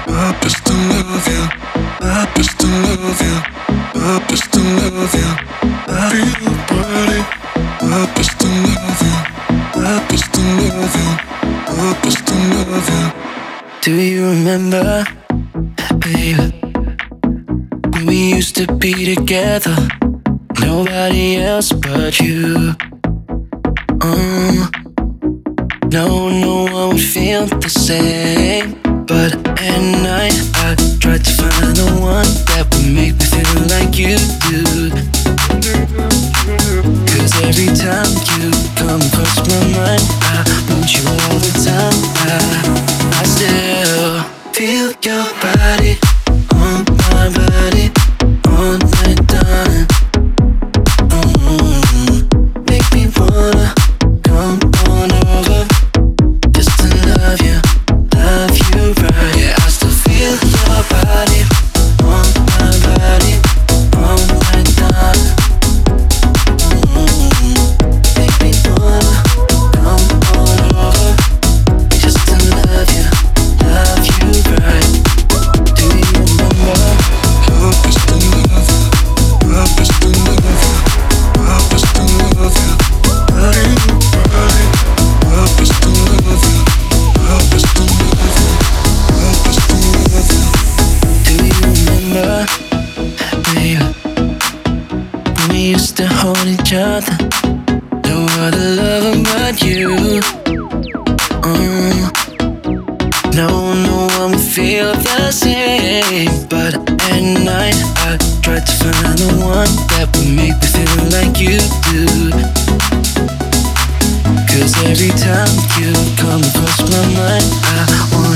just to love you, just to love you, just to love you. I feel your body, just to love you, just to love you, just to love you. Do you remember, baby, when we used to be together? Nobody else but you. No one would feel the same. But at night I tried to find the one that would make me feel like you do. 'Cause every time you come across my mind, I want you all the time. I still feel your body on my body all night done. Make me wanna come on over just to love you right. Yeah, I still feel your body on my body all night done. Make me wanna come on over just to love you right. Do you remember? Just to love you, just to love you, just to love you. Body, body, just to love you, just to love you, just to love you. Do you remember, baby, when we used to hold each other? No other lover but you. No one would feel the same. But at night I tried to find the one that would make me feel like you do. 'Cause every time you come across my mind, I want